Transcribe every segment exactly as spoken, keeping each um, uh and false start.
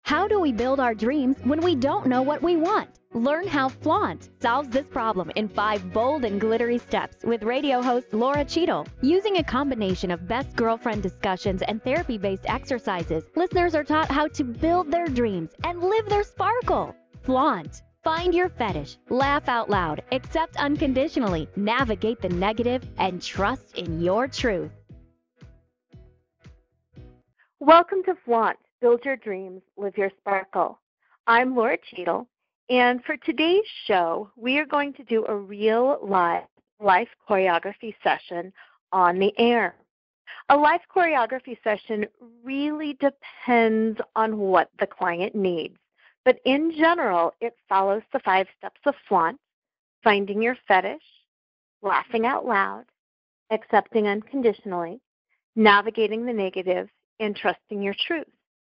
How do we build our dreams when we don't know what we want? Learn how Flaunt solves this problem in five bold and glittery steps with radio host Laura Cheadle. Using a combination of best girlfriend discussions and therapy-based exercises, listeners are taught how to build their dreams and live their sparkle. Flaunt. Find your fetish, laugh out loud, accept unconditionally, navigate the negative, and trust in your truth. Welcome to Flaunt. Build your dreams, live your sparkle. I'm Laura Cheadle, and for today's show, we are going to do a real live life choreography session on the air. A life choreography session really depends on what the client needs, but in general, it follows the five steps of Flaunt: finding your fetish, laughing out loud, accepting unconditionally, navigating the negative, and trusting your truth.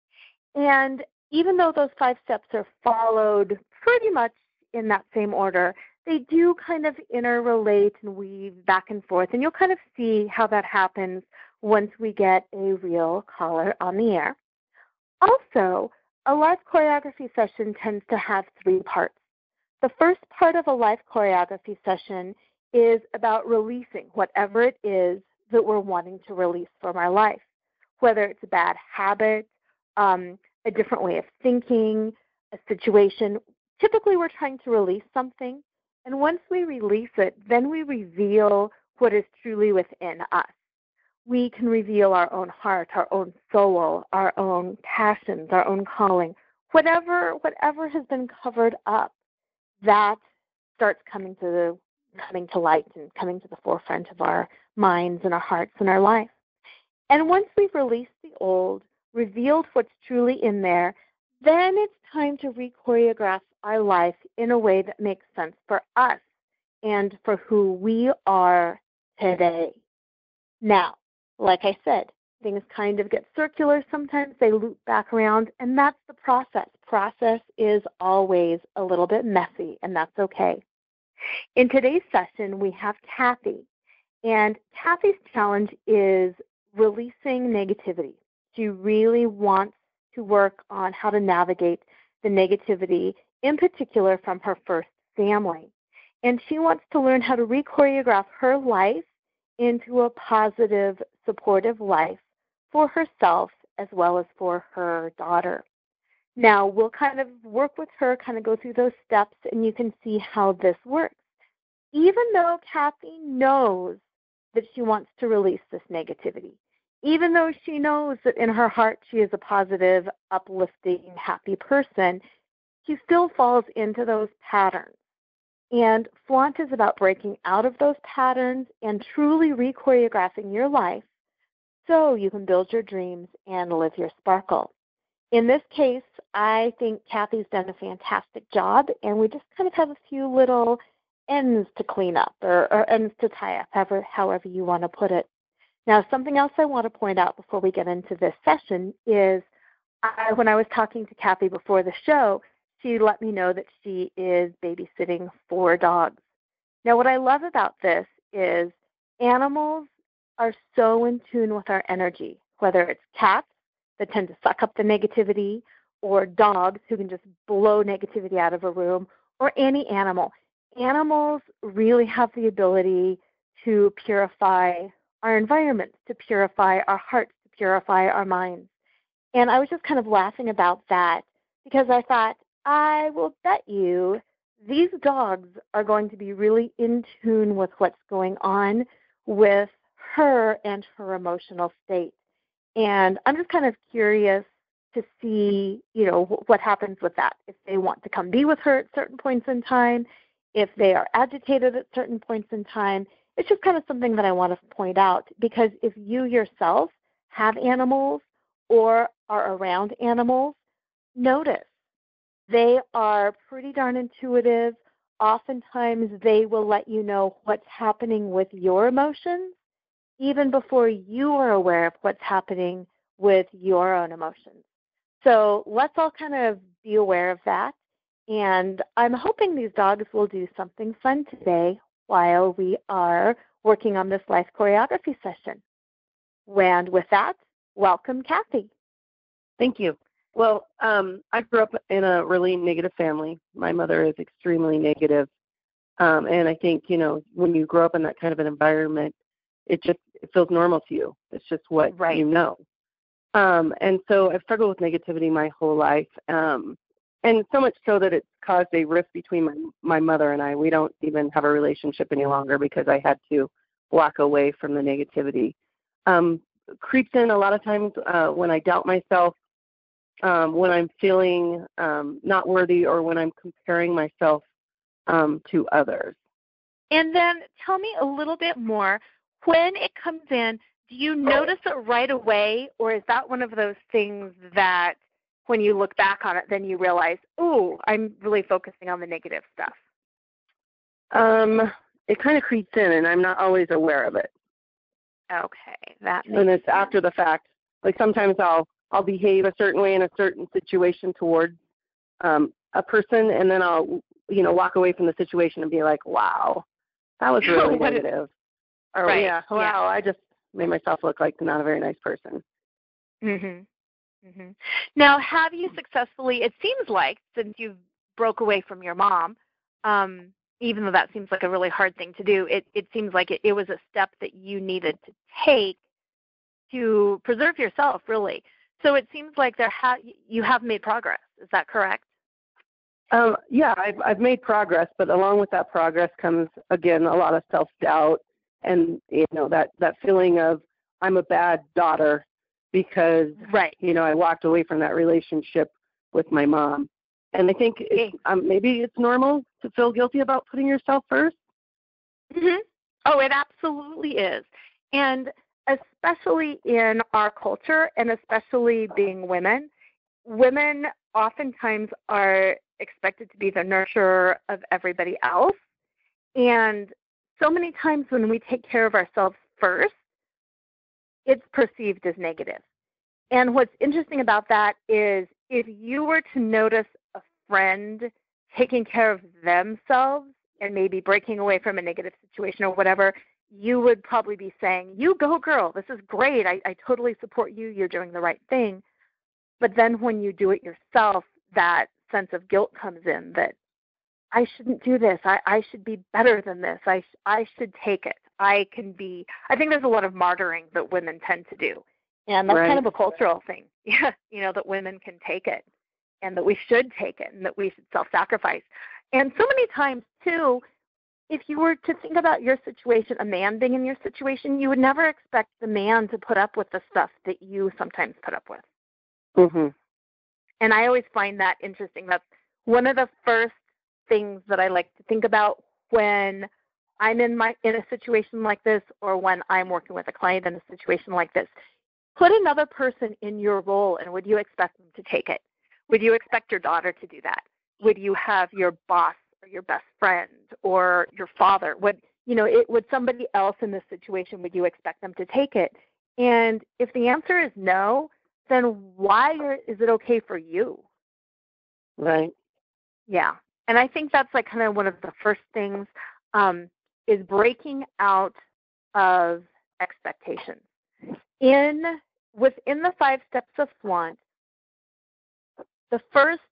And even though those five steps are followed pretty much in that same order, they do kind of interrelate and weave back and forth. And you'll kind of see how that happens once we get a real caller on the air. Also, a live choreography session tends to have three parts. The first part of a live choreography session is about releasing whatever it is that we're wanting to release from our life, whether it's a bad habit, um, a different way of thinking, a situation. Typically, we're trying to release something, and once we release it, then we reveal what is truly within us. We can reveal our own heart, our own soul, our own passions, our own calling. Whatever, whatever has been covered up, that starts coming to the, coming to light and coming to the forefront of our minds and our hearts and our life. And once we've released the old, revealed what's truly in there, then it's time to re-choreograph our life in a way that makes sense for us and for who we are today. Now, like I said, things kind of get circular. Sometimes they loop back around, and that's the process. Process is always a little bit messy, and that's okay. In today's session, we have Kathy, and Kathy's challenge is releasing negativity. She really wants to work on how to navigate the negativity, in particular from her first family. And she wants to learn how to re-choreograph her life into a positive, supportive life for herself as well as for her daughter. Now, we'll kind of work with her, kind of go through those steps, and you can see how this works. Even though Kathy knows that she wants to release this negativity, even though she knows that in her heart she is a positive, uplifting, happy person, she still falls into those patterns. And Flaunt is about breaking out of those patterns and truly re-choreographing your life so you can build your dreams and live your sparkle. In this case, I think Kathy's done a fantastic job, and we just kind of have a few little ends to clean up or, or ends to tie up, however, however you want to put it. Now, something else I want to point out before we get into this session is I, when I was talking to Kathy before the show, she let me know that she is babysitting four dogs. Now, what I love about this is animals are so in tune with our energy, whether it's cats that tend to suck up the negativity or dogs who can just blow negativity out of a room, or any animal. Animals really have the ability to purify our environments, to purify our hearts, to purify our minds. And I was just kind of laughing about that because I thought, I will bet you these dogs are going to be really in tune with what's going on with her and her emotional state. And I'm just kind of curious to see, you know, what happens with that. If they want to come be with her at certain points in time, if they are agitated at certain points in time. It's just kind of something that I want to point out, because if you yourself have animals or are around animals, notice they are pretty darn intuitive. Oftentimes they will let you know what's happening with your emotions even before you are aware of what's happening with your own emotions. So let's all kind of be aware of that. And I'm hoping these dogs will do something fun today while we are working on this life choreography session. And with that, welcome, Kathy. Thank you. Well, um, I grew up in a really negative family. My mother is extremely negative. Um, and I think, you know, when you grow up in that kind of an environment, it just it feels normal to you. It's just what Right. you know. Um, and so I've struggled with negativity my whole life. Um, and so much so that it's caused a rift between my, my mother and I. We don't even have a relationship any longer because I had to walk away from the negativity. Um, creeps in a lot of times uh, when I doubt myself, um, when I'm feeling um, not worthy, or when I'm comparing myself um, to others. And then tell me a little bit more. When it comes in, do you notice it right away, or is that one of those things that when you look back on it, then you realize, ooh, I'm really focusing on the negative stuff? Um, it kind of creeps in, and I'm not always aware of it. Okay, that makes And it's sense. after the fact. Like sometimes I'll I'll behave a certain way in a certain situation towards um, a person, and then I'll you know walk away from the situation and be like, wow, that was really What is- negative. Or Right, yeah, wow, yeah. I just made myself look like not a very nice person. Mhm. Mhm. Now, have you successfully? It seems like since you broke away from your mom, um, even though that seems like a really hard thing to do, it it seems like it, it was a step that you needed to take to preserve yourself, really. So it seems like there ha- you have made progress. Is that correct? Um, yeah, I've I've made progress, but along with that progress comes again a lot of self doubt, and you know that that feeling of I'm a bad daughter because Right. you know I walked away from that relationship with my mom, and I think it's, um, maybe it's normal to feel guilty about putting yourself first. Mm-hmm. Oh, it absolutely is. And especially in our culture, and especially being women, women oftentimes are expected to be the nurturer of everybody else. And so many times when we take care of ourselves first, it's perceived as negative. And what's interesting about that is if you were to notice a friend taking care of themselves and maybe breaking away from a negative situation or whatever, you would probably be saying, you go girl, this is great. I, I totally support you. You're doing the right thing. But then when you do it yourself, that sense of guilt comes in that I shouldn't do this. I, I should be better than this. I, I should take it. I can be, I think there's a lot of martyring that women tend to do. And that's Right. kind of a cultural thing, yeah, you know, that women can take it and that we should take it and that we should self-sacrifice. And so many times, too, if you were to think about your situation, a man being in your situation, you would never expect the man to put up with the stuff that you sometimes put up with. Mm-hmm. And I always find that interesting. That's one of the first things that I like to think about when I'm in my in a situation like this, or when I'm working with a client in a situation like this. Put another person in your role, and would you expect them to take it? Would you expect your daughter to do that? Would you have your boss or your best friend or your father? Would you know? It, would somebody else in this situation? Would you expect them to take it? And if the answer is no, then why are, is it okay for you? Right. Yeah. And I think that's like kind of one of the first things um, is breaking out of expectations. In within the five steps of flaunt, the first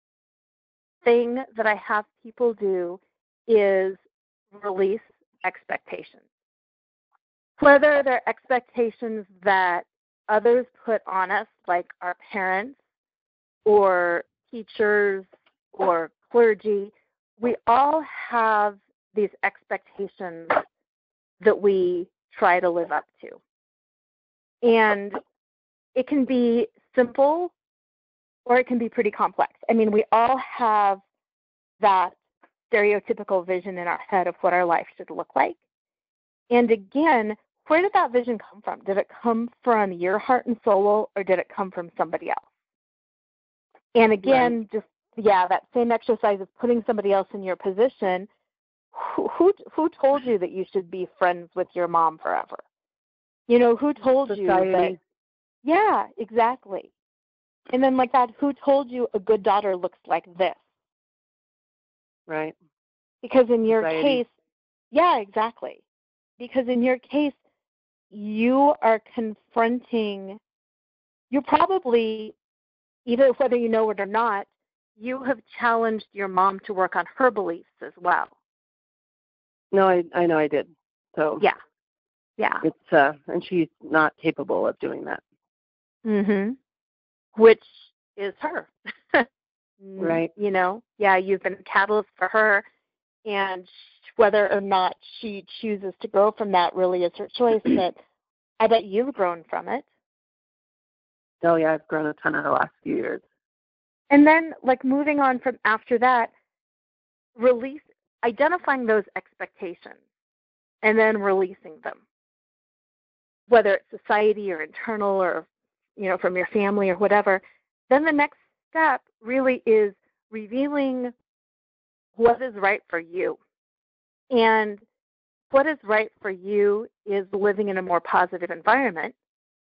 thing that I have people do is release expectations. Whether they're expectations that others put on us, like our parents or teachers or clergy, we all have these expectations that we try to live up to. And it can be simple or it can be pretty complex. I mean, we all have that stereotypical vision in our head of what our life should look like. And again, where did that vision come from? Did it come from your heart and soul, or did it come from somebody else? And again, right. just, yeah, that same exercise of putting somebody else in your position, who, who who told you that you should be friends with your mom forever? You know, who told Society. you that? Yeah, exactly. And then like that, who told you a good daughter looks like this? Right. Because in your Society. case, yeah, exactly. Because in your case, you are confronting, you're probably even whether you know it or not, you have challenged your mom to work on her beliefs as well. No, I I know I did. So Yeah, yeah. it's uh, and she's not capable of doing that. Mhm. Which is her. Right. You know, yeah, you've been a catalyst for her, and whether or not she chooses to grow from that really is her choice. But I bet you've grown from it. Oh yeah, I've grown a ton in the last few years. And then, like, moving on from after that, release, identifying those expectations and then releasing them, whether it's society or internal or, you know, from your family or whatever. Then the next step really is revealing what is right for you. And what is right for you is living in a more positive environment.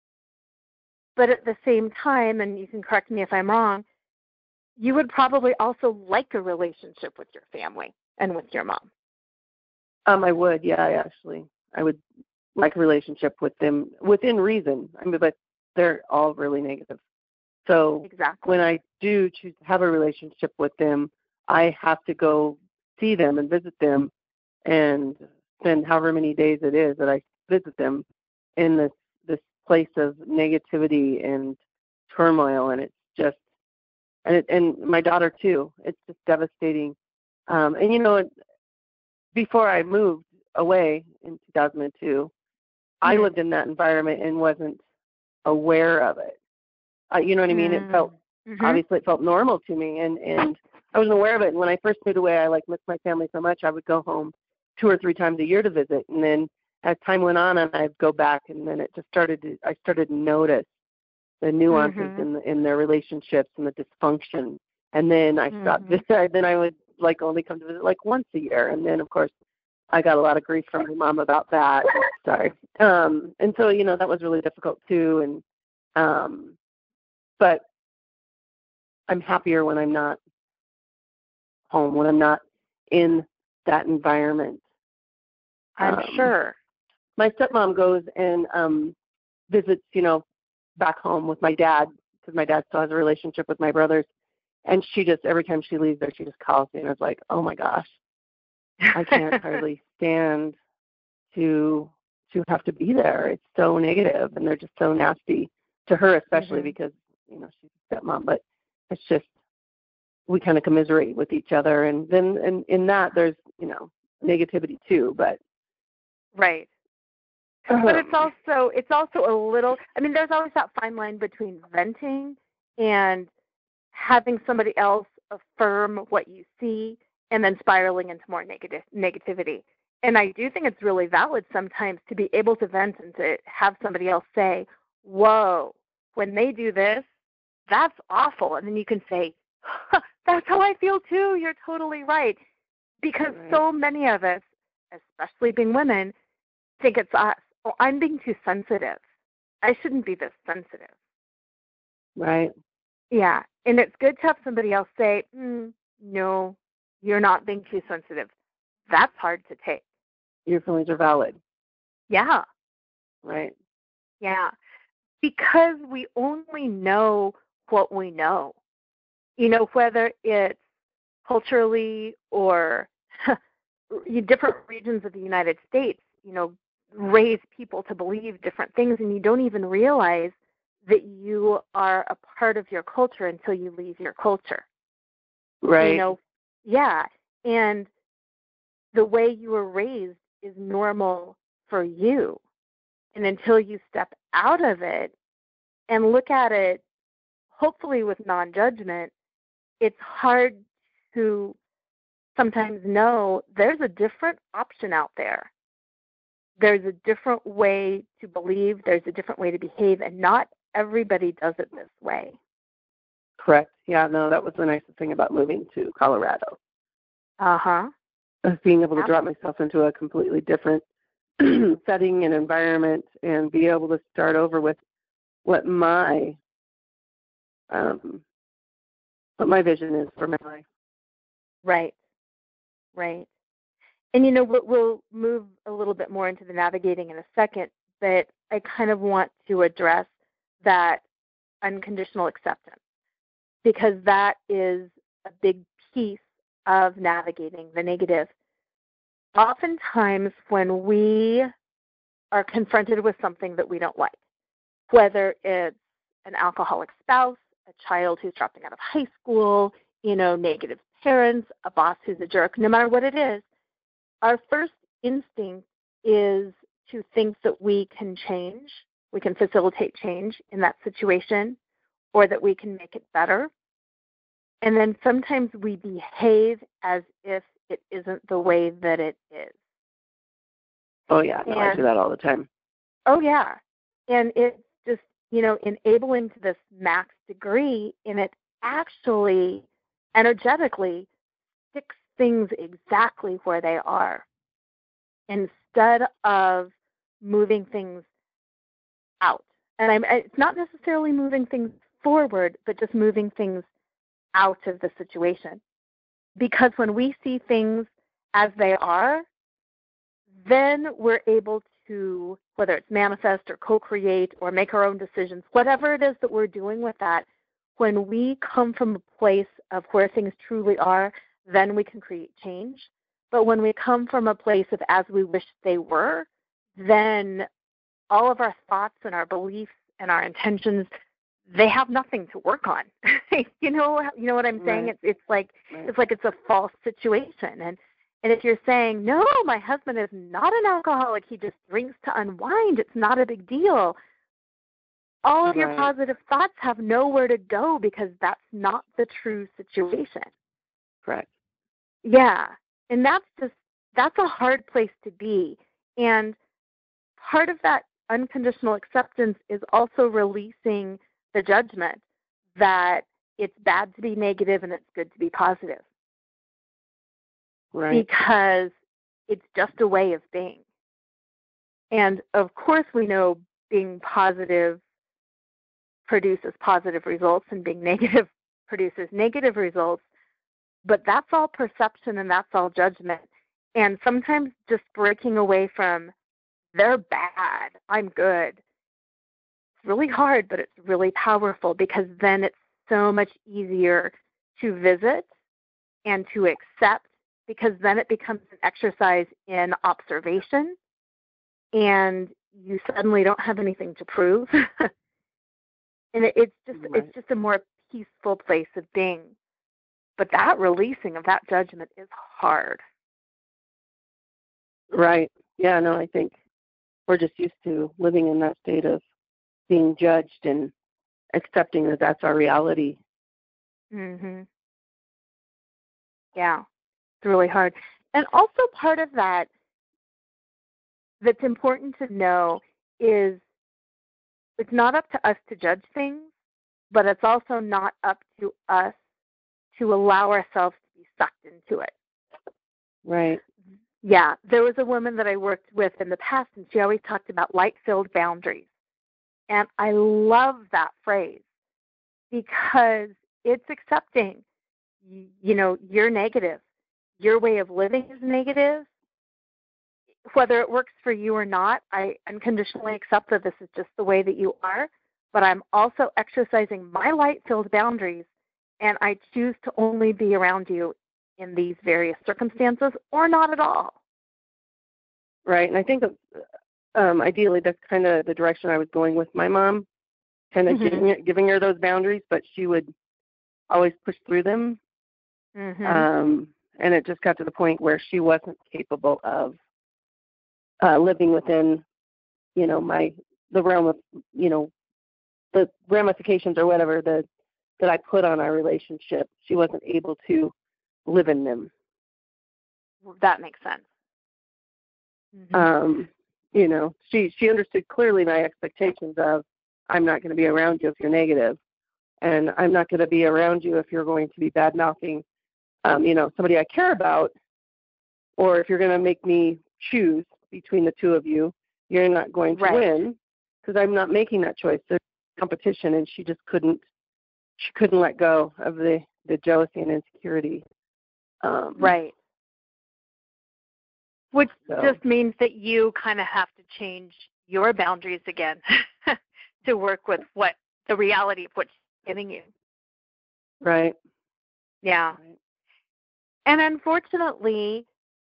But at the same time, and you can correct me if I'm wrong, you would probably also like a relationship with your family and with your mom. Um, I would, yeah, I actually, I would like a relationship with them within reason. I mean, but they're all really negative. So Exactly. when I do choose to have a relationship with them, I have to go see them and visit them and spend however many days it is that I visit them in this this place of negativity and turmoil, and it's just and it, and my daughter too. It's just devastating. Um, and you know, before I moved away in two thousand two, I Mm. lived in that environment and wasn't aware of it. Uh, you know what I mean? It felt Mm-hmm. obviously it felt normal to me, and and I wasn't aware of it. And when I first moved away, I like missed my family so much. I would go home two or three times a year to visit, and then as time went on, and I'd go back, and then it just started to I started to notice the nuances Mm-hmm. in the, in their relationships and the dysfunction. And then I stopped. Mm-hmm. Then I would like only come to visit like once a year, and then of course I got a lot of grief from my mom about that. Sorry. Um, and so you know that was really difficult too. And um, but I'm happier when I'm not home, when I'm not in that environment. I'm Um, sure. My stepmom goes and um, visits, you know, back home with my dad because my dad still has a relationship with my brothers. And she just, every time she leaves there, she just calls me and is like, oh my gosh, I can't hardly stand to to have to be there. It's so negative and they're just so nasty to her, especially Mm-hmm. because, you know, she's a stepmom. But it's just, we kind of commiserate with each other. And then in, in that, there's, you know, negativity too. But Right. But it's also it's also a little, I mean, there's always that fine line between venting and having somebody else affirm what you see and then spiraling into more negative negativity. And I do think it's really valid sometimes to be able to vent and to have somebody else say, whoa, when they do this, that's awful. And then you can say, huh, that's how I feel too. You're totally right. Because Right. so many of us, especially being women, think it's us. Oh, I'm being too sensitive. I shouldn't be this sensitive. Right. Yeah, and it's good to have somebody else say, mm, no, you're not being too sensitive. That's hard to take. Your feelings are valid. Yeah, Right. yeah, because we only know what we know. You know, whether it's culturally or different regions of the United States, you know, raise people to believe different things, and you don't even realize that you are a part of your culture until you leave your culture. Right. You know, yeah. And the way you were raised is normal for you. And until you step out of it and look at it, hopefully with non judgment, it's hard to sometimes know there's a different option out there. There's a different way to believe, there's a different way to behave, and not everybody does it this way. Correct. Yeah, no, that was the nicest thing about moving to Colorado. Uh-huh. Of being able to Yep. drop myself into a completely different setting and environment and be able to start over with what my um what my vision is for my life. Right. Right. And, you know, we'll, we'll move a little bit more into the navigating in a second, but I kind of want to address that unconditional acceptance. because that is a big piece of navigating the negative. Oftentimes when we are confronted with something that we don't like, whether it's an alcoholic spouse, a child who's dropping out of high school, you know, negative parents, a boss who's a jerk, no matter what it is, our first instinct is to think that we can change, we can facilitate change in that situation, or that we can make it better. And then sometimes we behave as if it isn't the way that it is. Oh, yeah. No, and, I do that all the time. Oh, yeah. And it's just, you know, enabling to this max degree, and it actually energetically sticks things exactly where they are instead of moving things out. And I'm, it's not necessarily moving things forward, but just moving things out of the situation. Because when we see things as they are, then we're able to, whether it's manifest or co-create or make our own decisions, whatever it is that we're doing with that, when we come from a place of where things truly are, then we can create change. But when we come from a place of as we wish they were, then all of our thoughts and our beliefs and our intentions, they have nothing to work on. you know, you know what I'm saying? Right. It's it's like Right. it's like it's a false situation. And and if you're saying, no, my husband is not an alcoholic, he just drinks to unwind, it's not a big deal, all of your Right. positive thoughts have nowhere to go because that's not the true situation. Correct. Yeah. And that's just, that's a hard place to be. And part of that unconditional acceptance is also releasing the judgment that it's bad to be negative and it's good to be positive. Right. Because it's just a way of being. And of course we know being positive produces positive results and being negative produces negative results, but that's all perception and that's all judgment. And sometimes just breaking away from, they're bad, I'm good, it's really hard, but it's really powerful because then it's so much easier to visit and to accept, because then it becomes an exercise in observation and you suddenly don't have anything to prove. And it, it's just Right. it's just a more peaceful place of being. But that releasing of that judgment is hard. Right. Yeah, no, I think we're just used to living in that state of being judged and accepting that that's our reality. Mhm. Yeah. It's really hard. And also part of that that's important to know is it's not up to us to judge things, but it's also not up to us to allow ourselves to be sucked into it. Right. Yeah, there was a woman that I worked with in the past, and she always talked about light-filled boundaries. And I love that phrase because it's accepting, you know, you're negative. Your way of living is negative. Whether it works for you or not, I unconditionally accept that this is just the way that you are, but I'm also exercising my light-filled boundaries, and I choose to only be around you in these various circumstances or not at all. Right. And I think um, ideally that's kind of the direction I was going with my mom, kind of Mhm. giving, giving her those boundaries, but she would always push through them. Mhm. Um, and it just got to the point where she wasn't capable of uh, living within, you know, my, the realm of, you know, the ramifications or whatever the, that I put on our relationship. She wasn't able to live in them. That makes sense. Mhm. Um, you know, she, she understood clearly my expectations of, I'm not going to be around you if you're negative, and I'm not going to be around you if you're going to be bad-mouthing, um, you know, somebody I care about, or if you're going to make me choose between the two of you, you're not going to Right. win, because I'm not making that choice. There's competition, and she just couldn't, she couldn't let go of the, the jealousy and insecurity. Um, Right. Which so. just means that you kind of have to change your boundaries again to work with what the reality of what's giving you. Right. Yeah. Right. And unfortunately,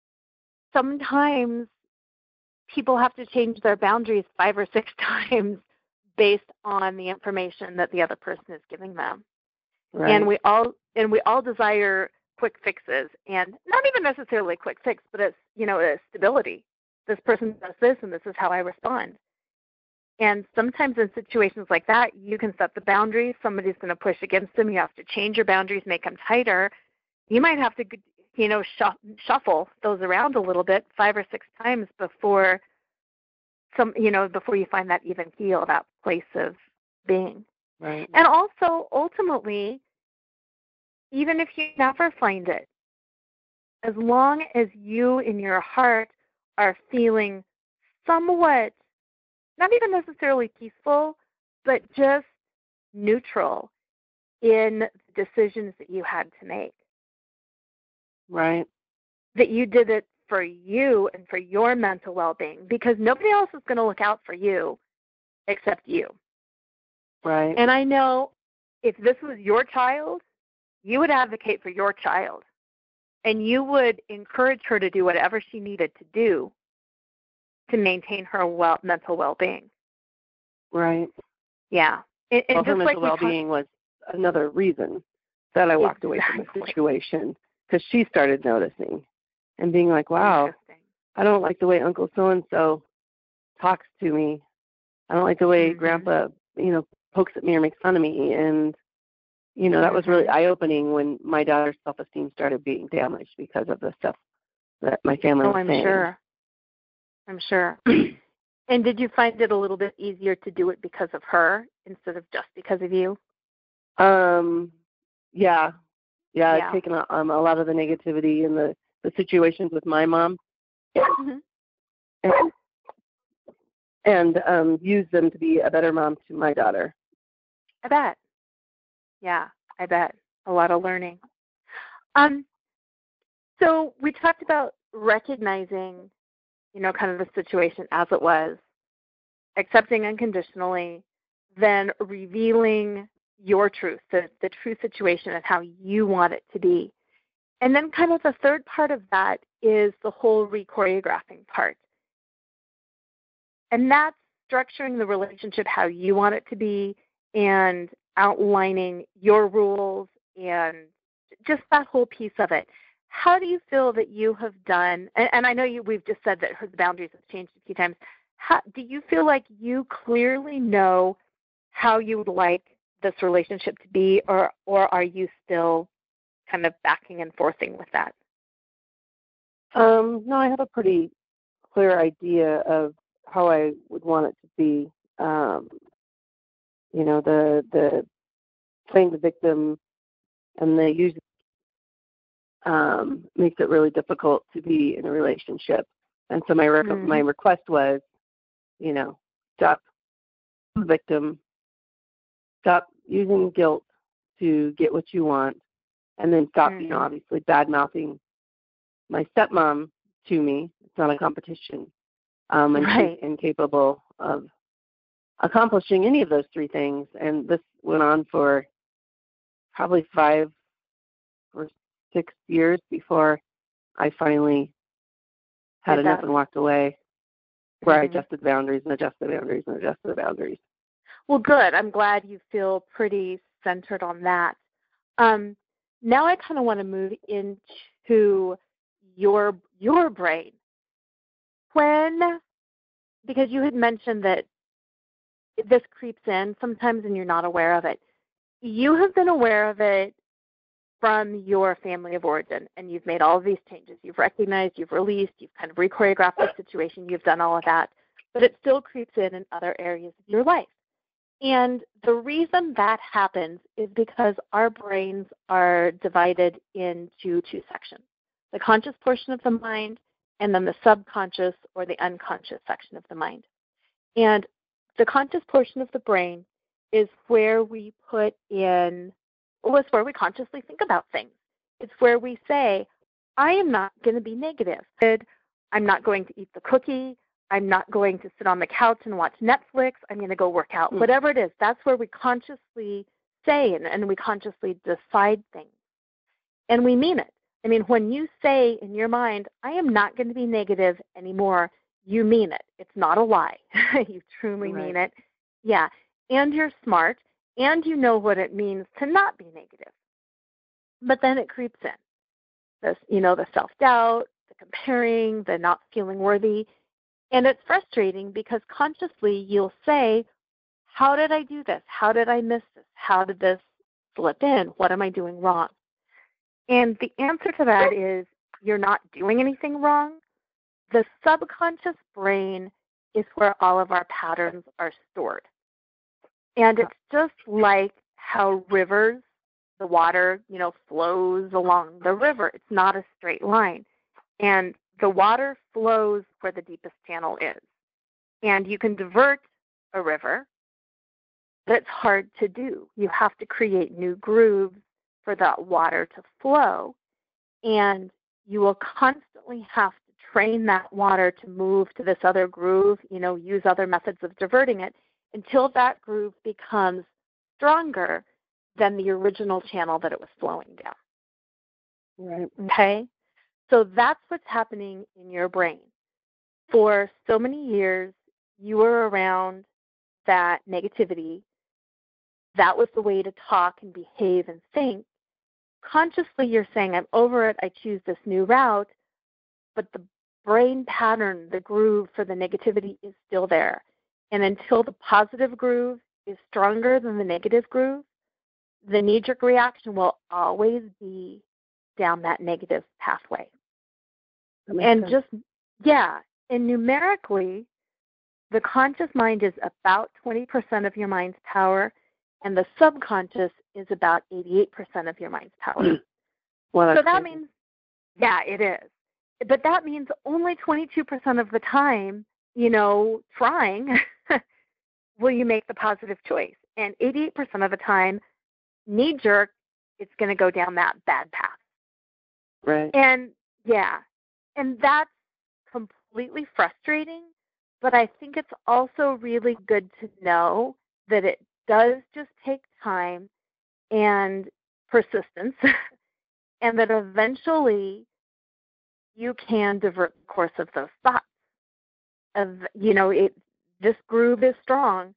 sometimes people have to change their boundaries five or six times based on the information that the other person is giving them. Right. And we all and we all desire quick fixes, and not even necessarily a quick fix, but it's, you know, a stability. This person does this, and this is how I respond. And sometimes in situations like that, you can set the boundaries. Somebody's going to push against them. You have to change your boundaries, make them tighter. You might have to, you know, shuffle those around a little bit five or six times before some, you know, before you find that even keel, that place of being. Right. And also, ultimately, even if you never find it, as long as you in your heart are feeling somewhat, not even necessarily peaceful, but just neutral in the decisions that you had to make. Right. That you did it for you and for your mental well-being, because nobody else is going to look out for you except you. Right. And I know if this was your child, you would advocate for your child, and you would encourage her to do whatever she needed to do to maintain her well, mental well-being. Right. Yeah. And, and well, just her like mental well-being was another reason that I walked exactly. away from the situation, because she started noticing and being like, wow, I don't like the way Uncle so-and-so talks to me. I don't like the way mm-hmm. Grandpa, you know, pokes at me or makes fun of me. And, you know, that mm-hmm. was really eye-opening when my daughter's self-esteem started being damaged because of the stuff that my family oh, was I'm saying. Sure. I'm sure. And did you find it a little bit easier to do it because of her instead of just because of you? Um, yeah. Yeah, yeah. I've taken a, um, a lot of the negativity and the, the situations with my mom mm-hmm. and, and um, used them to be a better mom to my daughter. I bet. Yeah, I bet. A lot of learning. Um, so we talked about recognizing, you know, kind of the situation as it was, accepting unconditionally, then revealing your truth, the, the true situation and how you want it to be. And then kind of the third part of that is the whole re-choreographing part. And that's structuring the relationship how you want it to be and outlining your rules and just that whole piece of it. How do you feel that you have done, and, and I know you, we've just said that her boundaries have changed a few times. How, do you feel like you clearly know how you would like this relationship to be, or, or are you still kind of backing and forthing with that? Um, no, I have a pretty clear idea of how I would want it to be. Um, you know, the the playing the victim and the use um, makes it really difficult to be in a relationship. And so my rec- mm-hmm. my request was, you know, stop the victim, stop using guilt to get what you want, and then stop, mm-hmm. you know, obviously bad mouthing my stepmom to me. It's not a competition. Um, and right. she's incapable of accomplishing any of those three things. And this went on for probably five or six years before I finally had enough and walked away, where mm-hmm. I adjusted boundaries and adjusted boundaries and adjusted boundaries. Well, good. I'm glad you feel pretty centered on that. Um, now I kind of want to move into your your brain. When, because you had mentioned that this creeps in sometimes and you're not aware of it. You have been aware of it from your family of origin, and you've made all of these changes. You've recognized, you've released, you've kind of re-choreographed the situation, you've done all of that, but it still creeps in in other areas of your life. And the reason that happens is because our brains are divided into two sections, the conscious portion of the mind and then the subconscious or the unconscious section of the mind. And the conscious portion of the brain is where we put in, well, it's where we consciously think about things. It's where we say, I am not going to be negative. I'm not going to eat the cookie. I'm not going to sit on the couch and watch Netflix. I'm going to go work out. Mm. Whatever it is, that's where we consciously say and, and we consciously decide things. And we mean it. I mean, when you say in your mind, I am not going to be negative anymore, you mean it. It's not a lie. You truly Right. mean it. Yeah. And you're smart, and you know what it means to not be negative. But then it creeps in. This, you know, the self-doubt, the comparing, the not feeling worthy. And it's frustrating because consciously you'll say, how did I do this? How did I miss this? How did this slip in? What am I doing wrong? And the answer to that is you're not doing anything wrong. The subconscious brain is where all of our patterns are stored. And it's just like how rivers, the water, you know, flows along the river. It's not a straight line. And the water flows where the deepest channel is. And you can divert a river, but it's hard to do. You have to create new grooves for that water to flow. And you will constantly have to train that water to move to this other groove, you know, use other methods of diverting it until that groove becomes stronger than the original channel that it was flowing down. Right. Okay? So that's what's happening in your brain. For so many years, you were around that negativity. That was the way to talk and behave and think. Consciously, you're saying, I'm over it, I choose this new route, but the brain pattern, the groove for the negativity is still there. And until the positive groove is stronger than the negative groove, the knee-jerk reaction will always be down that negative pathway. And sense. just, yeah, and numerically, the conscious mind is about twenty percent of your mind's power, and the subconscious is about eighty-eight percent of your mind's power. Well, so that crazy. means, yeah, it is. But that means only twenty-two percent of the time, you know, trying, will you make the positive choice. And eighty-eight percent of the time, knee-jerk, it's going to go down that bad path. Right. And, yeah, and that's completely frustrating, but I think it's also really good to know that it does just take time and persistence, and that eventually you can divert the course of those thoughts. Of, you know, it, this groove is strong,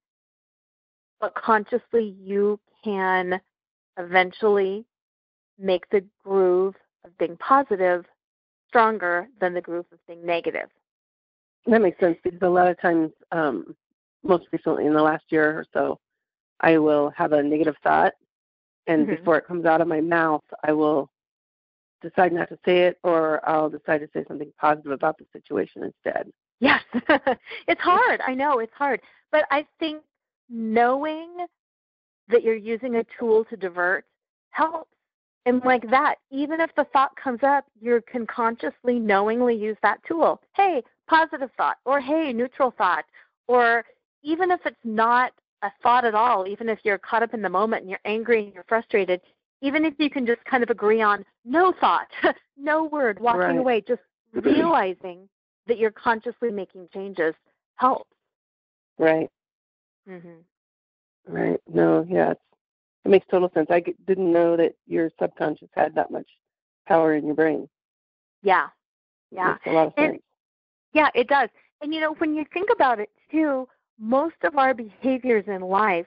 but consciously you can eventually make the groove of being positive stronger than the groove of being negative. That makes sense because a lot of times, um, most recently in the last year or so, I will have a negative thought, and Mhm. before it comes out of my mouth, I will decide not to say it, or I'll decide to say something positive about the situation instead. Yes. It's hard. I know it's hard. But I think knowing that you're using a tool to divert helps. And like that, even if the thought comes up, you can consciously, knowingly use that tool. Hey, positive thought, or hey, neutral thought, or even if it's not a thought at all, even if you're caught up in the moment and you're angry and you're frustrated, even if you can just kind of agree on no thought, no word, walking Right. away, just realizing that you're consciously making changes helps. Right. Mm-hmm. Right. No, yeah, it's, it makes total sense. I g- didn't know that your subconscious had that much power in your brain. Yeah. It Yeah. makes a lot of And sense. yeah, it does. And, you know, when you think about it, too, most of our behaviors in life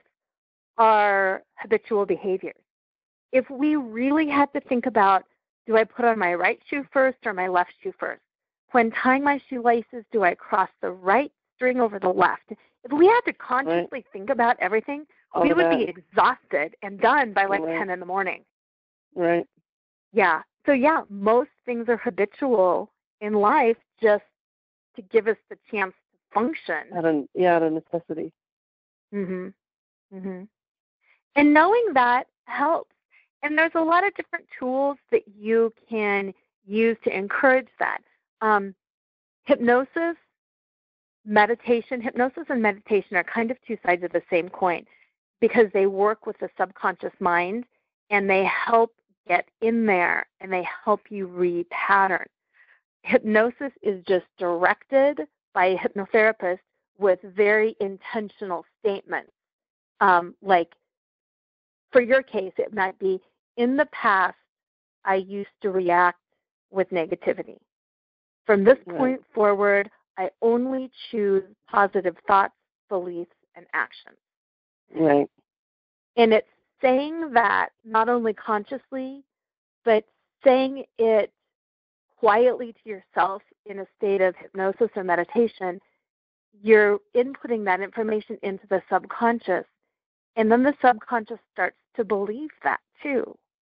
are habitual behaviors. If we really had to think about, do I put on my right shoe first or my left shoe first? When tying my shoelaces, do I cross the right string over the left? If we had to consciously Right. think about everything, All we of would that. be exhausted and done by like Right. ten in the morning. Right. Yeah. So, yeah, most things are habitual in life just to give us the chance to function. Out of, yeah, out of necessity. Mhm. Mhm. And knowing that helps. And there's a lot of different tools that you can use to encourage that. Um, hypnosis, meditation, hypnosis and meditation are kind of two sides of the same coin because they work with the subconscious mind and they help get in there and they help you repattern. Hypnosis is just directed by a hypnotherapist with very intentional statements, um, like for your case, it might be, in the past, I used to react with negativity. From this Right. point forward, I only choose positive thoughts, beliefs, and actions. Right. And it's saying that not only consciously, but saying it quietly to yourself in a state of hypnosis or meditation. You're inputting that information into the subconscious, and then the subconscious starts to believe that too.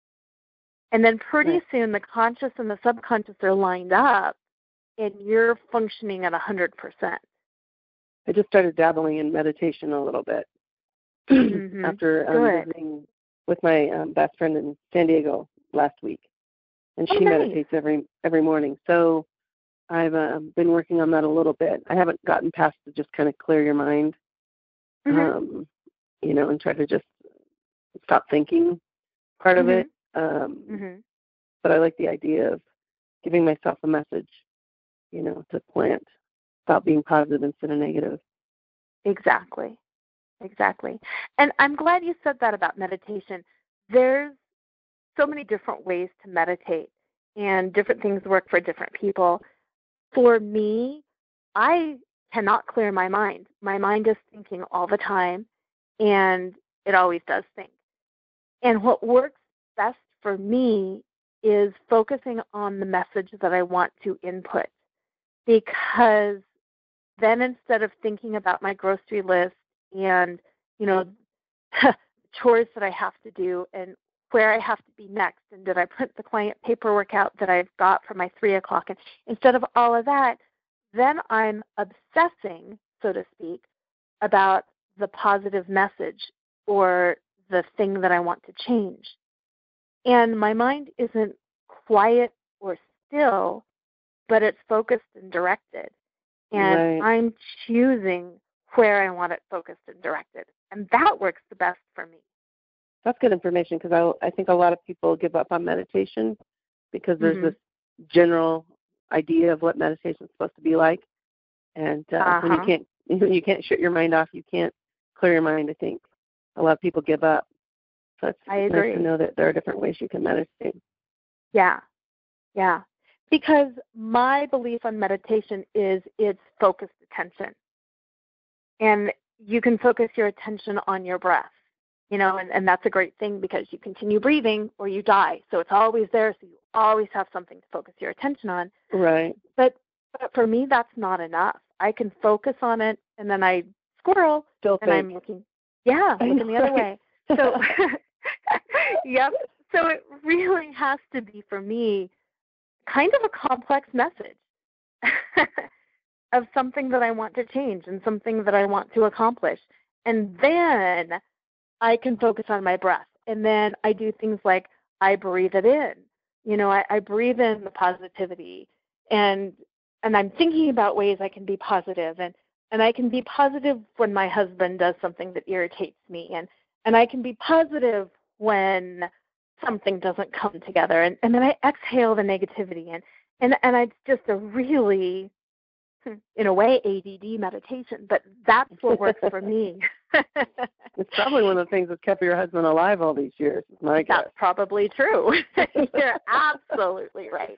And then pretty Right. soon the conscious and the subconscious are lined up, and you're functioning at one hundred percent. I just started dabbling in meditation a little bit Mm-hmm. after um, Good. visiting with my um, best friend in San Diego last week, and Oh, she nice. meditates every every morning. So I've um, been working on that a little bit. I haven't gotten past to just kind of clear your mind, Mm-hmm. um, you know, and try to just stop thinking part of Mm-hmm. it. Um, Mm-hmm. but I like the idea of giving myself a message, you know, to plant, stop being positive instead of negative. Exactly. Exactly. And I'm glad you said that about meditation. There's so many different ways to meditate, and different things work for different people. For me, I cannot clear my mind. My mind is thinking all the time, and it always does think. And what works best for me is focusing on the message that I want to input, because then instead of thinking about my grocery list and, you know, chores that I have to do and where I have to be next, and did I print the client paperwork out that I've got for my three o'clock, and instead of all of that, then I'm obsessing, so to speak, about the positive message or the thing that I want to change. And my mind isn't quiet or still, but it's focused and directed. And Right. I'm choosing where I want it focused and directed. And that works the best for me. That's good information, because I, I think a lot of people give up on meditation because there's Mm-hmm. this general idea of what meditation is supposed to be like. And uh, Uh-huh. when you can't you can't shut your mind off, you can't clear your mind, I think a lot of people give up. So it's, I it's agree. nice to know that there are different ways you can meditate. Yeah, yeah. Because my belief on meditation is it's focused attention. And you can focus your attention on your breath, you know, and, and that's a great thing, because you continue breathing or you die. So it's always there, so you always have something to focus your attention on. Right. But, but for me, that's not enough. I can focus on it, and then I squirrel, Still and think. I'm looking, yeah, I looking the know, other way. So, yep. So it really has to be, for me, kind of a complex message of something that I want to change and something that I want to accomplish. And then I can focus on my breath. And then I do things like I breathe it in. You know, I, I breathe in the positivity, and and I'm thinking about ways I can be positive, and, and I can be positive when my husband does something that irritates me, and, and I can be positive when something doesn't come together, and, and then I exhale the negativity, and, and, and it's just a really, in a way, A D D meditation, but that's what works for me. It's probably one of the things that's kept your husband alive all these years, is my guess. That's probably true. You're absolutely right.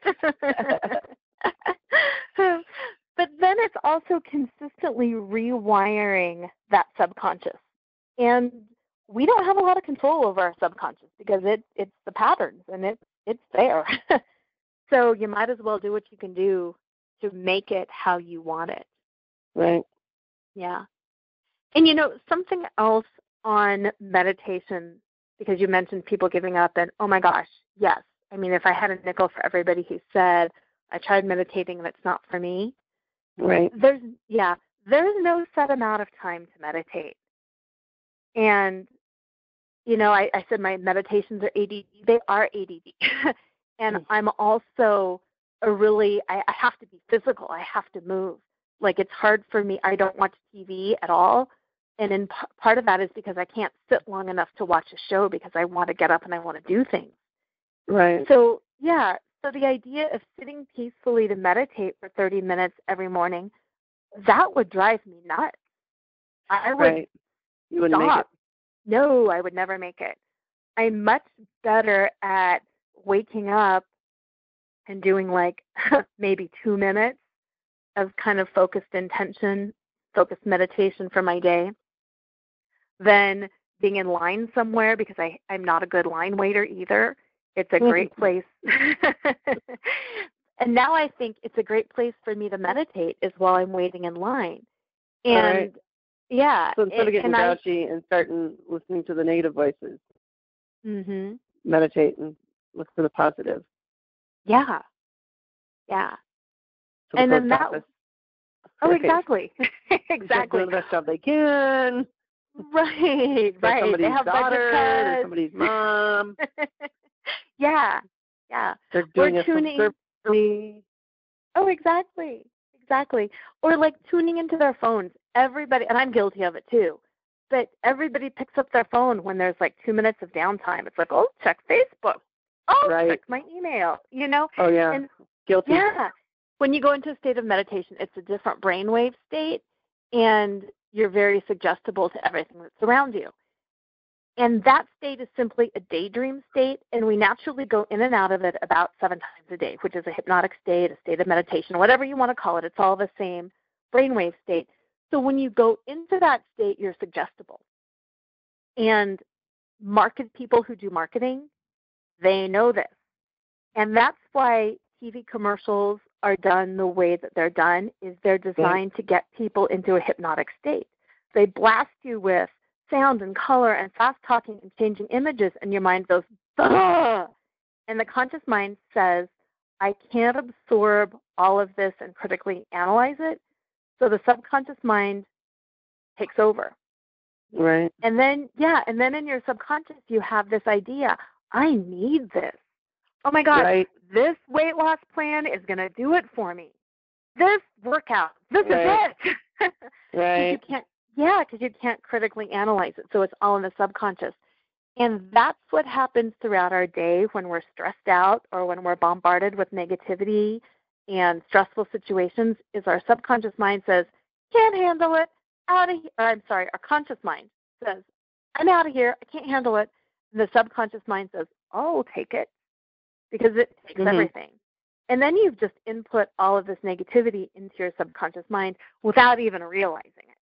But then it's also consistently rewiring that subconscious. And we don't have a lot of control over our subconscious, because it, it's the patterns, and it, it's there. So you might as well do what you can do to make it how you want it. Right. Yeah. And, you know, something else on meditation, because you mentioned people giving up, and, oh, my gosh, yes. I mean, if I had a nickel for everybody who said, I tried meditating and it's not for me, Right. there's, yeah, there's no set amount of time to meditate. And, you know, I, I said my meditations are A D D. They are A D D. And I'm also a really, I, I have to be physical. I have to move. Like, it's hard for me. I don't watch T V at all. And in p- part of that is because I can't sit long enough to watch a show, because I want to get up and I want to do things. Right. So, yeah, so the idea of sitting peacefully to meditate for thirty minutes every morning, that would drive me nuts. I would Right. You wouldn't stop. make it. No, I would never make it. I'm much better at waking up and doing like maybe two minutes of kind of focused intention, focused meditation for my day than being in line somewhere, because I, I'm not a good line waiter either. It's a great place. And now I think it's a great place for me to meditate is while I'm waiting in line. And right. yeah. So instead and, of getting and grouchy I, and starting listening to the negative voices, mm-hmm. meditate and look for the positive. Yeah. Yeah. So and then that office. Oh, right. exactly. exactly. Doing the best job they can. Right, right. Somebody's They have daughter, budget somebody's mom. yeah, yeah. They're doing or a tuning. surgery. Oh, exactly, exactly. Or like tuning into their phones. Everybody, and I'm guilty of it too, but everybody picks up their phone when there's like two minutes of downtime. It's like, oh, check Facebook. Oh, right. check my email, you know? Oh, yeah. And guilty. Yeah. When you go into a state of meditation, it's a different brainwave state, and you're very suggestible to everything that's around you. And that state is simply a daydream state, and we naturally go in and out of it about seven times a day, which is a hypnotic state, a state of meditation, whatever you want to call it. It's all the same brainwave state. So when you go into that state, you're suggestible. And market people who do marketing, they know this. And that's why T V commercials are done the way that they're done, is they're designed to get people into a hypnotic state. They blast you with sound and color and fast talking and changing images, and your mind goes, bah! And the conscious mind says, I can't absorb all of this and critically analyze it. So the subconscious mind takes over. Right. And then, yeah, and then in your subconscious, you have this idea, I need this. Oh, my God, right. this weight loss plan is going to do it for me. This workout, this right. is it. right. You can't, yeah, because you can't critically analyze it. So it's all in the subconscious. And that's what happens throughout our day when we're stressed out or when we're bombarded with negativity and stressful situations, is our subconscious mind says, can't handle it, out of here. I'm sorry, our conscious mind says, I'm out of here, I can't handle it. And the subconscious mind says, oh, take it, because it takes mm-hmm. everything. And then you've just input all of this negativity into your subconscious mind without even realizing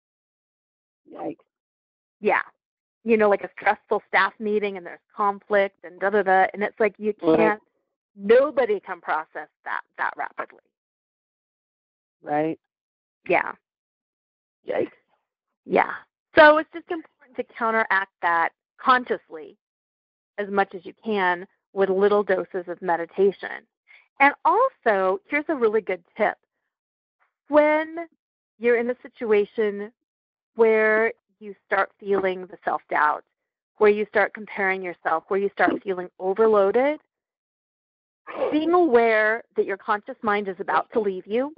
it. Yikes. Yeah. You know, like a stressful staff meeting and there's conflict and da-da-da, and it's like you can't, right. Nobody can process that that rapidly. Right. Yeah. Yikes. Yeah. So it's just important to counteract that consciously as much as you can with little doses of meditation. And also, here's a really good tip. When you're in a situation where you start feeling the self-doubt, where you start comparing yourself, where you start feeling overloaded, being aware that your conscious mind is about to leave you,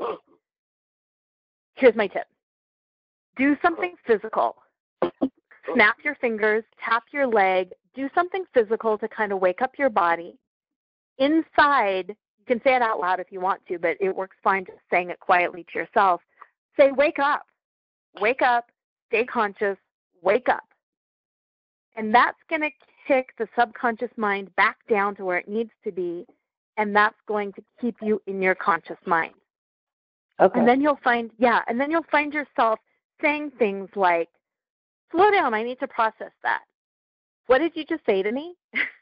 here's my tip. Do something physical. Snap your fingers, tap your leg, do something physical to kind of wake up your body. Inside, you can say it out loud if you want to, but it works fine just saying it quietly to yourself. Say, wake up, wake up, stay conscious, wake up. And that's going to kick the subconscious mind back down to where it needs to be, and that's going to keep you in your conscious mind. Okay. And then you'll find, yeah, and then you'll find yourself saying things like, slow down, I need to process that. What did you just say to me?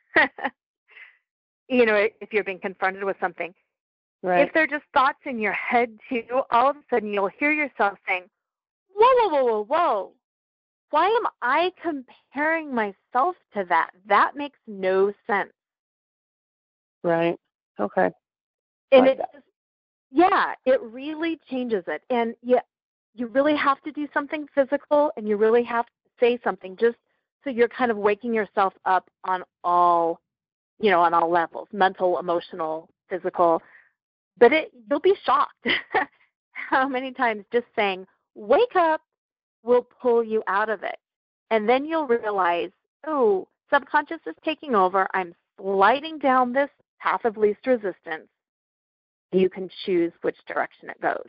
You know, if you're being confronted with something. Right. If they're just thoughts in your head, too, all of a sudden you'll hear yourself saying, whoa, whoa, whoa, whoa, whoa. Why am I comparing myself to that? That makes no sense. Right. Okay. And like it just, yeah, it really changes it. And you, you really have to do something physical, and you really have to say something just so you're kind of waking yourself up on all, you know, on all levels, mental, emotional, physical. But it, you'll be shocked how many times just saying, wake up, will pull you out of it. And then you'll realize, oh, subconscious is taking over. I'm sliding down this path of least resistance. You can choose which direction it goes.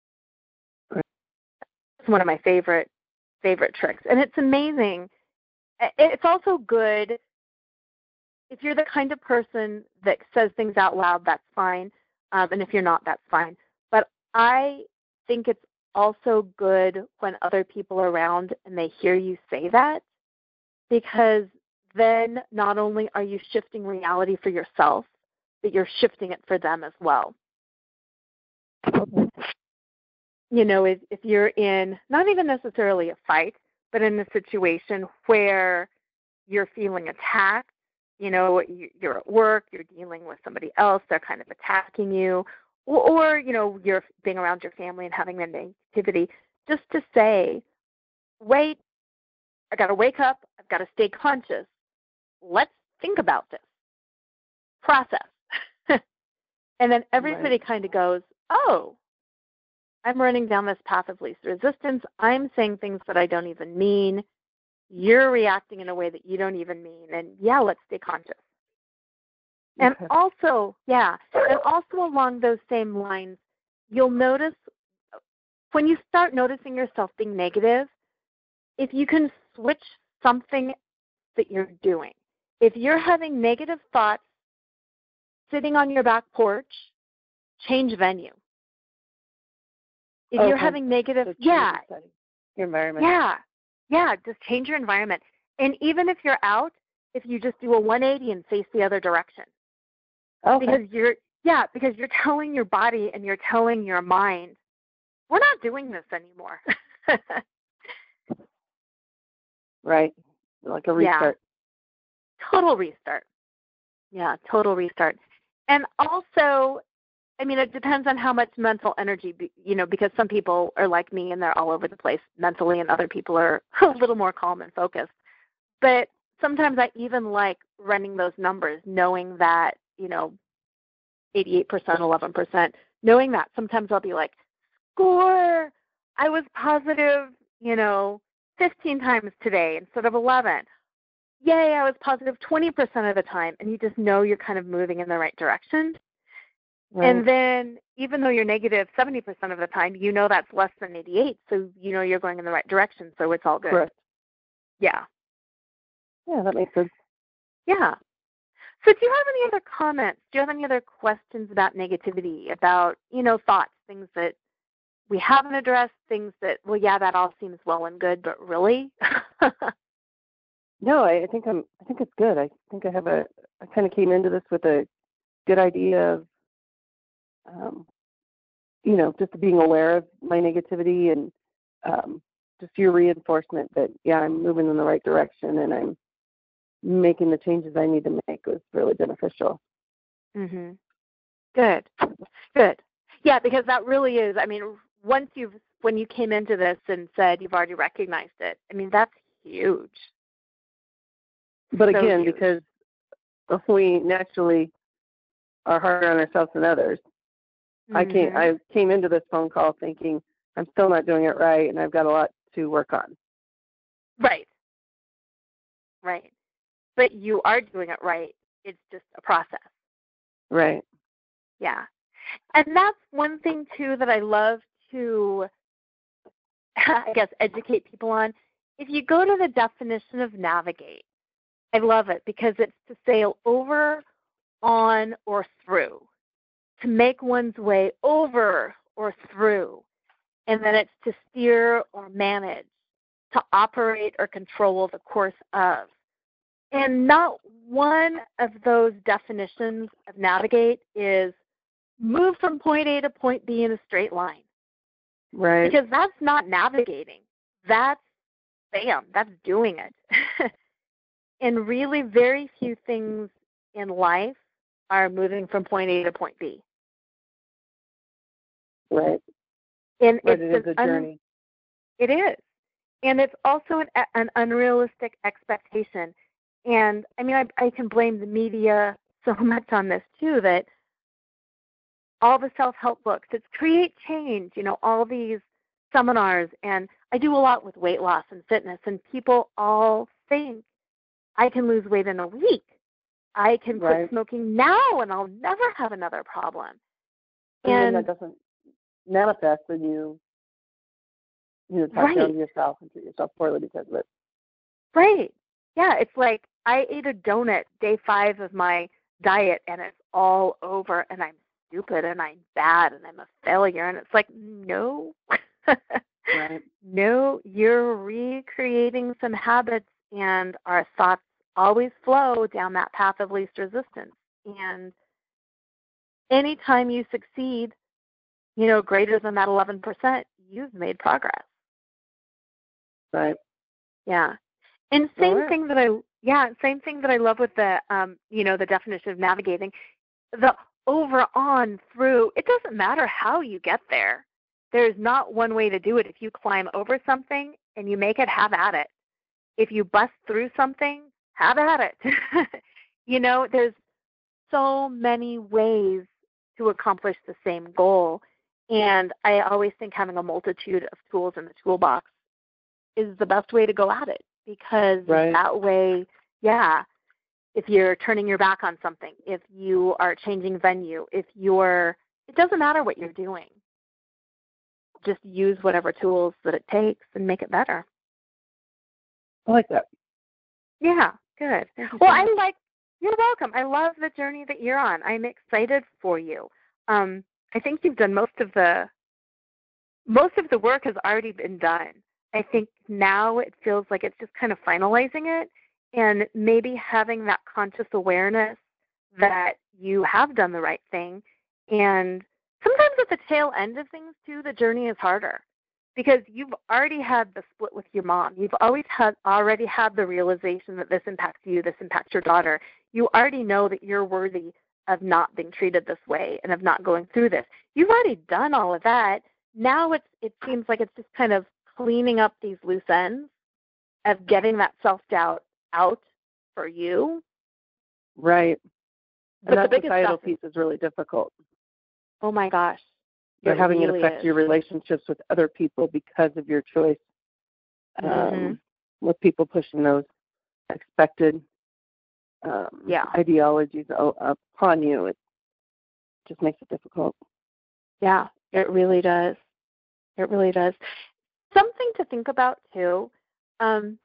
It's one of my favorite, favorite tricks. And it's amazing. It's also good if you're the kind of person that says things out loud, that's fine. Um, and if you're not, that's fine. But I think it's also good when other people are around and they hear you say that, because then not only are you shifting reality for yourself, but you're shifting it for them as well. Okay. You know, if, if you're in not even necessarily a fight, but in a situation where you're feeling attacked, you know, you're at work, you're dealing with somebody else, they're kind of attacking you, or, or you know, you're being around your family and having that negativity, just to say, wait, I got to wake up, I've got to stay conscious. Let's think about this. Process. And then everybody Right. kind of goes, oh, I'm running down this path of least resistance. I'm saying things that I don't even mean. You're reacting in a way that you don't even mean. And yeah, let's stay conscious. And Okay. also, yeah, and also along those same lines, you'll notice when you start noticing yourself being negative, if you can switch something that you're doing. If you're having negative thoughts sitting on your back porch, change venue. If you're Okay. having negative, So change yeah, the setting, your environment. yeah, yeah, just change your environment. And even if you're out, if you just do a one eighty and face the other direction. Okay. Because you're, yeah, because you're telling your body and you're telling your mind, we're not doing this anymore. Right. Like a Yeah, restart. total restart. Yeah, total restart. And also, I mean, it depends on how much mental energy, be- you know, because some people are like me and they're all over the place mentally, and other people are a little more calm and focused. But sometimes I even like running those numbers, knowing that, you know, eighty-eight percent, eleven percent, knowing that sometimes I'll be like, score, I was positive, you know, fifteen times today instead of eleven. Yay, I was positive twenty percent of the time. And you just know you're kind of moving in the right direction. Right. And then even though you're negative seventy percent of the time, you know that's less than eighty-eight. So you know you're going in the right direction. So it's all good. Correct. Yeah. Yeah, that makes sense. Yeah. So do you have any other comments? Do you have any other questions about negativity, about, you know, thoughts, things that we haven't addressed, things that, well, yeah, that all seems well and good, but really? No, I, I think I'm. I think it's good. I think I have a. I kind of came into this with a good idea of, um, you know, just being aware of my negativity and um, just your reinforcement that yeah, I'm moving in the right direction and I'm making the changes I need to make was really beneficial. Mhm. Good. Good. Yeah, because that really is, I mean, once you've, when you came into this and said you've already recognized it, I mean, that's huge. But So again, huge. because we naturally are harder on ourselves than others, I can't. Mhm. I came into this phone call thinking I'm still not doing it right, and I've got a lot to work on. Right. Right. But you are doing it right. It's just a process. Right. Yeah. And that's one thing, too, that I love to, I guess, educate people on. If you go to the definition of navigate, I love it because it's to sail over, on, or through, to make one's way over or through. And then it's to steer or manage, to operate or control the course of. And not one of those definitions of navigate is move from point A to point B in a straight line. Right. Because that's not navigating. That's, bam, that's doing it. And really very few things in life are moving from point A to point B. Right. And But it's it is an a un- journey. it is. And it's also an, an unrealistic expectation. And, I mean, I, I can blame the media so much on this, too, that all the self-help books, it's create change, you know, all these seminars. And I do a lot with weight loss and fitness, and people all think I can lose weight in a week. I can quit Right. smoking now, and I'll never have another problem. And then And that doesn't manifest, and you, you know, talk right, down to yourself and treat yourself poorly because of it. right. Yeah, it's like I ate a donut day five of my diet and it's all over and I'm stupid and I'm bad and I'm a failure. And it's like, no. Right. No, you're recreating some habits, and our thoughts always flow down that path of least resistance. And anytime you succeed, you know, greater than that eleven percent, you've made progress. Right. Yeah. And same Right. thing that I, yeah, same thing that I love with the, um, you know, the definition of navigating, the over, on, through. It doesn't matter how you get there. There's not one way to do it. If you climb over something and you make it, have at it. If you bust through something, have at it. You know, there's so many ways to accomplish the same goal. And I always think having a multitude of tools in the toolbox is the best way to go at it, because Right. that way, yeah, if you're turning your back on something, if you are changing venue, if you're, it doesn't matter what you're doing. Just use whatever tools that it takes and make it better. I like that. Yeah, good. Well, I like, you're welcome. I love the journey that you're on. I'm excited for you. Um, I think you've done most of the, most of the work has already been done. I think now it feels like it's just kind of finalizing it and maybe having that conscious awareness that you have done the right thing. And sometimes at the tail end of things, too, the journey is harder because you've already had the split with your mom. You've always had already had the realization that this impacts you, this impacts your daughter. You already know that you're worthy of not being treated this way and of not going through this. You've already done all of that. Now it's it seems like it's just kind of cleaning up these loose ends of getting that self-doubt out for you. Right. But And that the biggest societal stuff is, piece is really difficult. oh my gosh. But having really it affect is. your relationships with other people because of your choice, um, Mhm. with people pushing those expected um, Yeah. ideologies o- upon you, it just makes it difficult. Yeah, it really does. It really does. Something to think about too, um,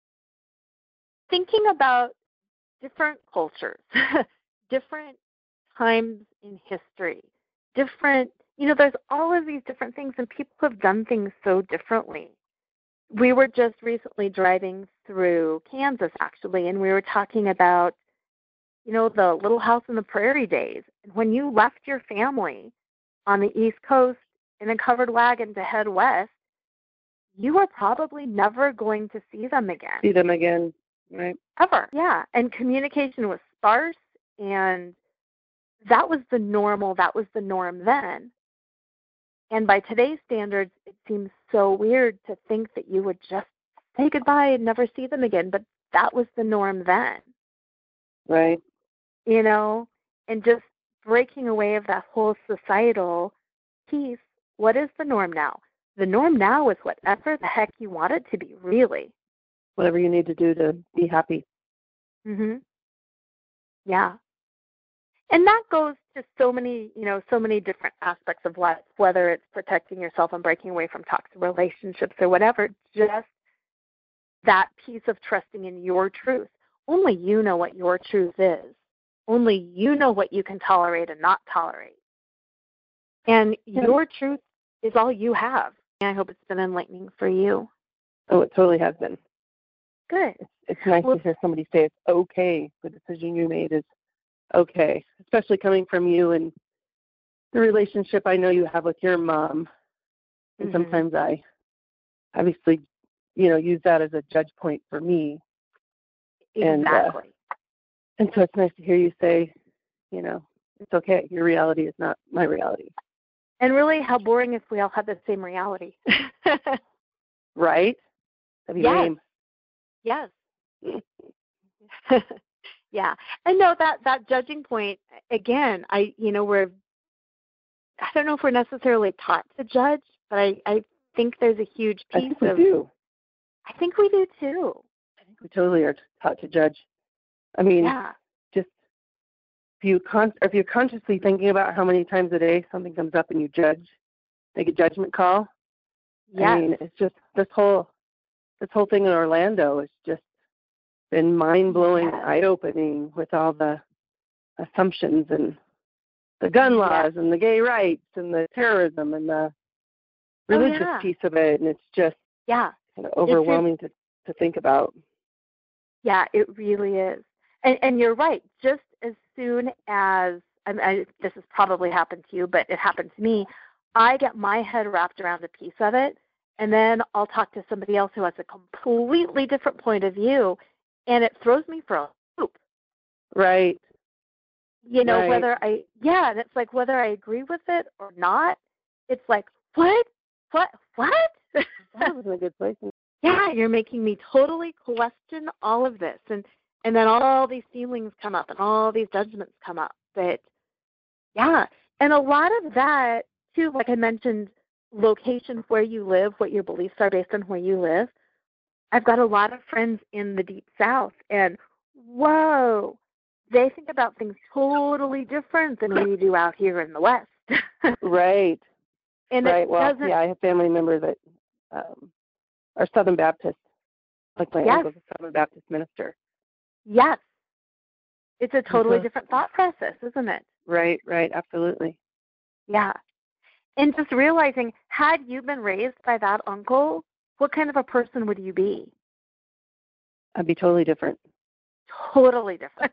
thinking about different cultures, different times in history, different, you know, there's all of these different things, and people have done things so differently. We were just recently driving through Kansas, actually, and we were talking about, you know, the Little House on the Prairie days. And when you left your family on the East Coast in a covered wagon to head west, you were probably never going to see them again. See them again, right? Ever. Yeah. And communication was sparse, and that was the normal, that was the norm then. And by today's standards, it seems so weird to think that you would just say goodbye and never see them again, but that was the norm then. Right. You know, and just breaking away of that whole societal piece, what is the norm now? The norm now is whatever the heck you want it to be, really. Whatever you need to do to be happy. Mhm. Yeah. And that goes to so many, you know, so many different aspects of life, whether it's protecting yourself and breaking away from toxic relationships or whatever, just that piece of trusting in your truth. Only you know what your truth is. Only you know what you can tolerate and not tolerate. And Yeah. your truth is all you have. And I hope it's been enlightening for you. Oh, it totally has been. Good. It's, it's nice Well, to hear somebody say it's okay. The decision you made is okay, especially coming from you and the relationship I know you have with your mom. And Mhm. sometimes I obviously, you know, use that as a judge point for me. And, uh, Exactly. and so it's nice to hear you say, you know, it's okay. Your reality is not my reality. And really, how boring if we all had the same reality. Right? That'd be Yes. lame. Yes. Yeah. And no, that, that judging point, again, I, you know, we're, I don't know if we're necessarily taught to judge, but I, I think there's a huge I piece think we of, do. I think we do too. I think we totally are taught to judge. I mean, Yeah. just if you con- if you're consciously thinking about how many times a day something comes up and you judge, make a judgment call. Yes. I mean, it's just this whole this whole thing in Orlando is just been mind-blowing, Yes. eye-opening with all the assumptions and the gun laws Yes. and the gay rights and the terrorism and the Oh, religious yeah. piece of it. And it's just Yeah. kind of It's just, overwhelming to, to think about. yeah, it really is. And, and you're right. Just as soon as, I, I, this has probably happened to you, but it happened to me, I get my head wrapped around a piece of it, and then I'll talk to somebody else who has a completely different point of view, and it throws me for a loop. Right. You know, right. whether I, yeah, and it's like whether I agree with it or not, it's like, what? What? What? That was in a good place. Yeah, you're making me totally question all of this. And, and then all these feelings come up and all these judgments come up. But, yeah, and a lot of that, too, like I mentioned, location where you live, what your beliefs are based on where you live. I've got a lot of friends in the Deep South, and whoa, they think about things totally different than we do out here in the West. Right. And right. it Well, doesn't. yeah, I have family members that um, are Southern Baptist. Like my Yes. uncle's a Southern Baptist minister. Yes. It's a totally Uh-huh. different thought process, isn't it? Right, right, absolutely. Yeah. And just realizing, had you been raised by that uncle, what kind of a person would you be? I'd be totally different. Totally different.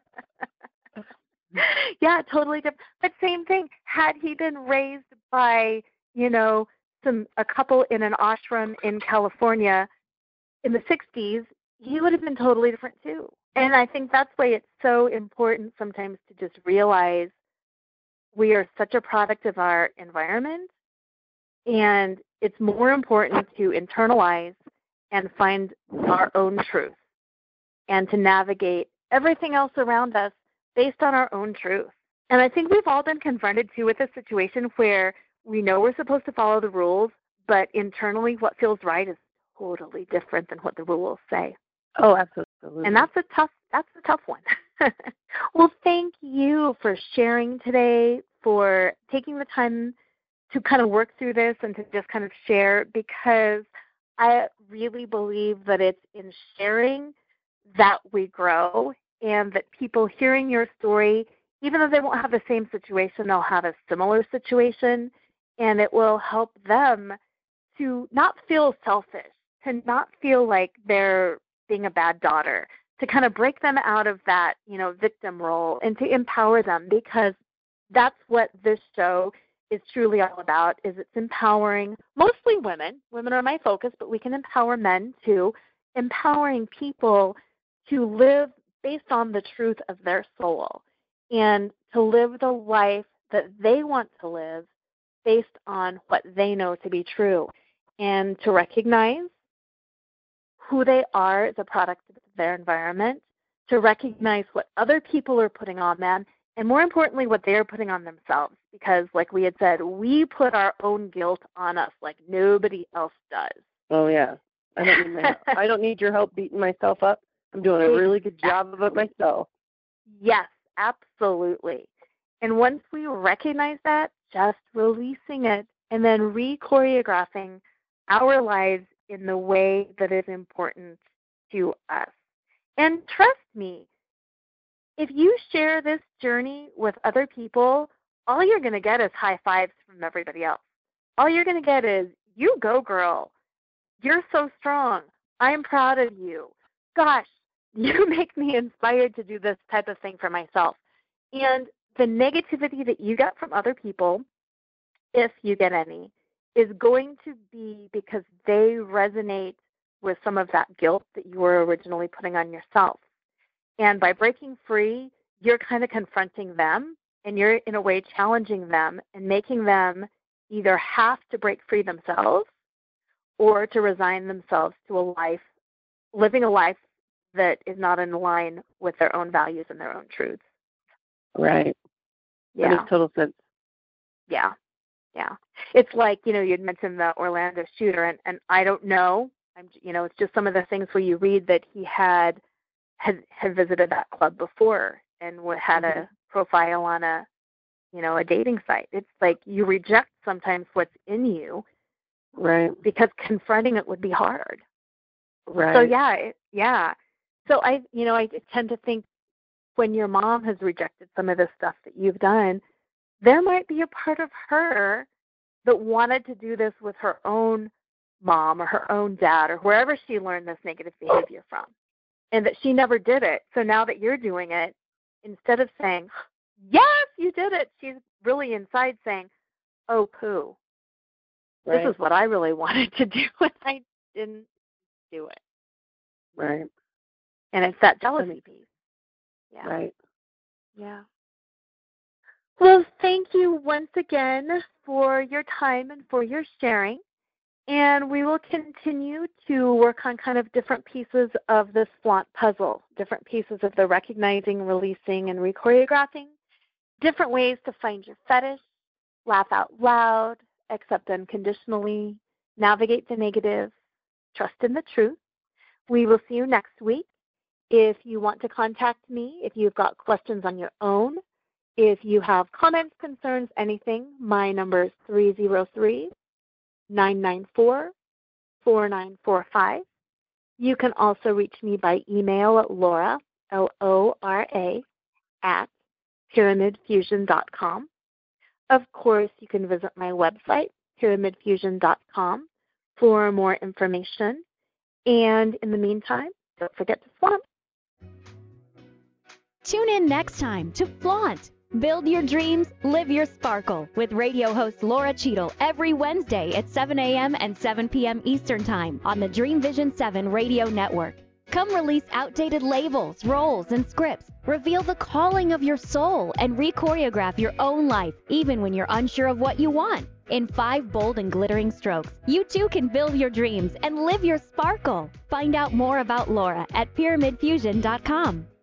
Yeah, totally different. But same thing, had he been raised by, you know, some a couple in an ashram in California in the sixties, he would have been totally different too. And I think that's why it's so important sometimes to just realize we are such a product of our environment, and it's more important to internalize and find our own truth and to navigate everything else around us based on our own truth. And I think we've all been confronted, too, with a situation where we know we're supposed to follow the rules, but internally what feels right is totally different than what the rules say. Oh, absolutely. And that's a tough that's a tough one. Well, thank you for sharing today, for taking the time to kind of work through this and to just kind of share, because I really believe that it's in sharing that we grow, and that people hearing your story, even though they won't have the same situation, they'll have a similar situation, and it will help them to not feel selfish, to not feel like they're being a bad daughter, to kind of break them out of that, you know, victim role and to empower them, because that's what this show is truly all about, is it's empowering mostly women. Women are my focus, but we can empower men too, empowering people to live based on the truth of their soul and to live the life that they want to live based on what they know to be true, and to recognize who they are as a product of their environment, to recognize what other people are putting on them, and more importantly, what they're putting on themselves. Because like we had said, we put our own guilt on us like nobody else does. Oh, yeah. I don't need my, I don't need your help beating myself up. I'm doing a really good job of it myself. Yes, absolutely. And once we recognize that, just releasing it and then re-choreographing our lives in the way that is important to us. And trust me, if you share this journey with other people, all you're going to get is high fives from everybody else. All you're going to get is, you go, girl. You're so strong. I'm proud of you. Gosh, you make me inspired to do this type of thing for myself. And the negativity that you get from other people, if you get any, is going to be because they resonate with some of that guilt that you were originally putting on yourself. And by breaking free, you're kind of confronting them, and you're in a way challenging them and making them either have to break free themselves or to resign themselves to a life, living a life that is not in line with their own values and their own truths. Right. Yeah. That makes total sense. Yeah. Yeah. It's like, you know, you'd mentioned the Orlando shooter, and, and I don't know, I'm, you know, it's just some of the things where you read that he had had, had visited that club before and had mm-hmm. a profile on a, you know, a dating site. It's like you reject sometimes what's in you. Right. Because confronting it would be hard. Right. So, yeah, it, yeah. So I, you know, I tend to think when your mom has rejected some of the stuff that you've done, there might be a part of her that wanted to do this with her own mom or her own dad or wherever she learned this negative behavior from, and that she never did it. So now that you're doing it, instead of saying, yes, you did it, she's really inside saying, oh, poo. Right. This is what I really wanted to do, and I didn't do it. Right. And it's that jealousy piece. Yeah. Right. Yeah. Well, thank you once again for your time and for your sharing. And we will continue to work on kind of different pieces of this flaunt puzzle, different pieces of the recognizing, releasing, and re-choreographing, different ways to find your fetish, laugh out loud, accept unconditionally, navigate the negative, trust in the truth. We will see you next week. If you want to contact me, if you've got questions on your own, if you have comments, concerns, anything, my number is three oh three, nine nine four, four nine four five. You can also reach me by email at Laura, L O R A, at pyramid fusion dot com. Of course, you can visit my website, pyramid fusion dot com, for more information. And in the meantime, don't forget to flaunt. Tune in next time to Flaunt. Build your dreams, live your sparkle with radio host Laura Cheadle every Wednesday at seven a.m. and seven p.m. Eastern Time on the Dream Vision seven Radio Network. Come release outdated labels, roles, and scripts. Reveal the calling of your soul and re-choreograph your own life, even when you're unsure of what you want. In five bold and glittering strokes, you too can build your dreams and live your sparkle. Find out more about Laura at pyramid fusion dot com.